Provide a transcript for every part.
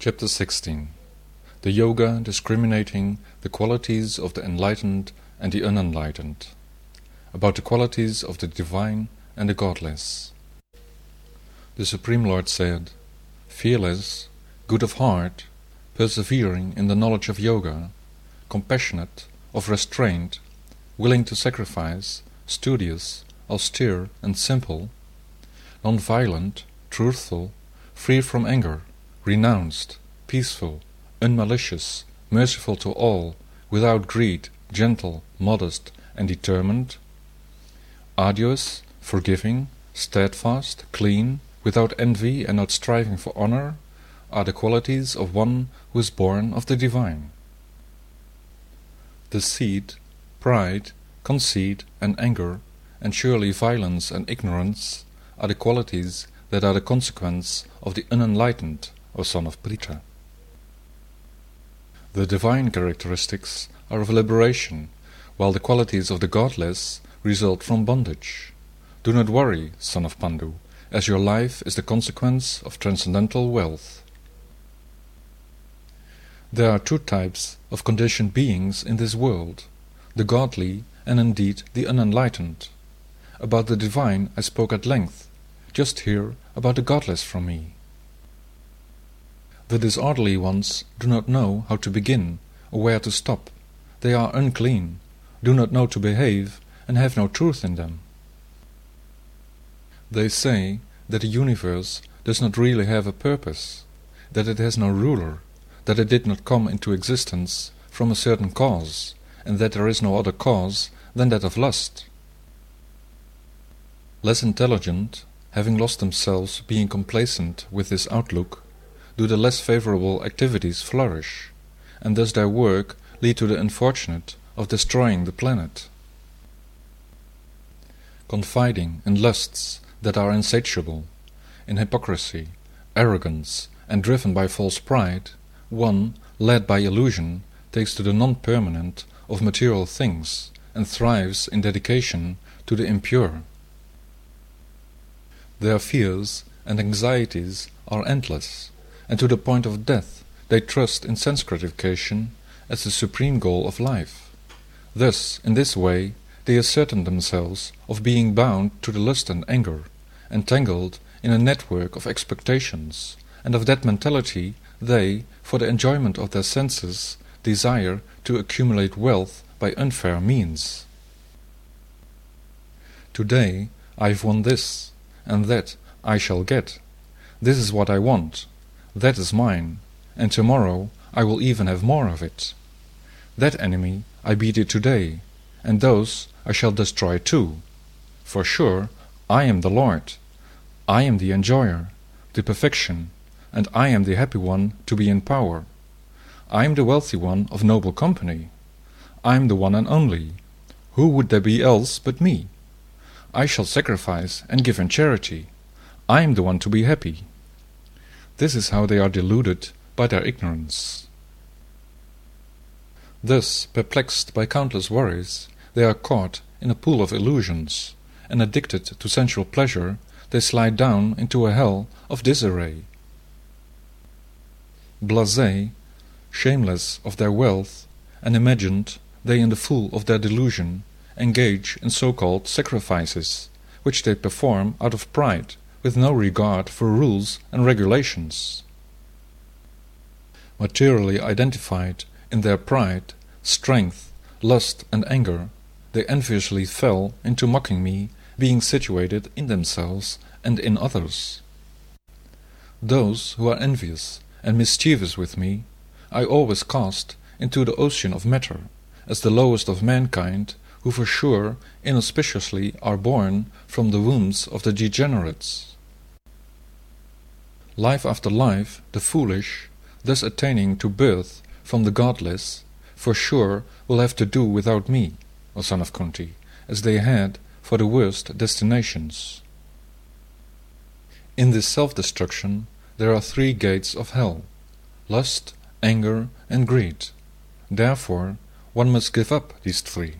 Chapter 16. The Yoga discriminating the qualities of the enlightened and the unenlightened. About the qualities of the divine and the godless. The Supreme Lord said, fearless, good of heart, persevering in the knowledge of Yoga, compassionate, of restraint, willing to sacrifice, studious, austere and simple, non-violent, truthful, free from anger, renounced, peaceful, unmalicious, merciful to all, without greed, gentle, modest, and determined, arduous, forgiving, steadfast, clean, without envy and not striving for honor, are the qualities of one who is born of the divine. Deceit, pride, conceit, and anger, and surely violence and ignorance, are the qualities that are the consequence of the unenlightened, O son of Pritha. The divine characteristics are of liberation, while the qualities of the godless result from bondage. Do not worry, son of Pandu, as your life is the consequence of transcendental wealth. There are two types of conditioned beings in this world, the godly and indeed the unenlightened. About the divine I spoke at length, just hear about the godless from me. The disorderly ones do not know how to begin or where to stop. They are unclean, do not know to behave, and have no truth in them. They say that the universe does not really have a purpose, that it has no ruler, that it did not come into existence from a certain cause, and that there is no other cause than that of lust. Less intelligent, having lost themselves being complacent with this outlook, do the less favorable activities flourish, and thus their work lead to the unfortunate of destroying the planet. Confiding in lusts that are insatiable, in hypocrisy, arrogance, and driven by false pride, one, led by illusion, takes to the non-permanent of material things, and thrives in dedication to the impure. Their fears and anxieties are endless, and to the point of death they trust in sense gratification as the supreme goal of life. Thus, in this way, they ascertain themselves of being bound to the lust and anger, entangled in a network of expectations, and of that mentality they, for the enjoyment of their senses, desire to accumulate wealth by unfair means. Today I have won this, and that I shall get. This is what I want, that is mine, and tomorrow I will even have more of it. That enemy I beat it today, and those I shall destroy too. For sure, I am the Lord, I am the enjoyer, the perfection, and I am the happy one to be in power. I am the wealthy one of noble company. I am the one and only. Who would there be else but me? I shall sacrifice and give in charity. I am the one to be happy. This is how they are deluded by their ignorance. Thus, perplexed by countless worries, they are caught in a pool of illusions, and addicted to sensual pleasure, they slide down into a hell of disarray. Blasé, shameless of their wealth, and imagined, they in the full of their delusion, engage in so-called sacrifices, which they perform out of pride, with no regard for rules and regulations. Materially identified in their pride, strength, lust and anger, they enviously fell into mocking me, being situated in themselves and in others. Those who are envious and mischievous with me, I always cast into the ocean of matter, as the lowest of mankind, who for sure inauspiciously are born from the wombs of the degenerates. Life after life, the foolish, thus attaining to birth from the godless, for sure will have to do without me, O son of Kunti, as they had for the worst destinations. In this self-destruction there are three gates of hell: lust, anger, and greed. Therefore, one must give up these three.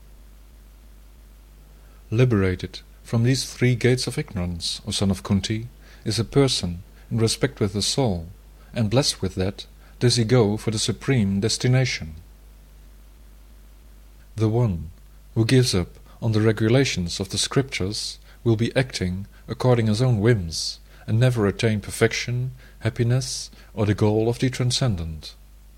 Liberated from these three gates of ignorance, O son of Kunti, is a person in respect with the soul, and blessed with that, does he go for the supreme destination. The one who gives up on the regulations of the Scriptures will be acting according his own whims, and never attain perfection, happiness, or the goal of the transcendent.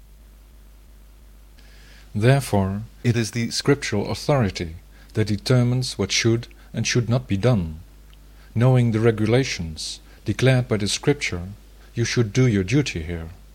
Therefore, it is the scriptural authority that determines what should and should not be done. Knowing the regulations declared by the Scripture, you should do your duty here.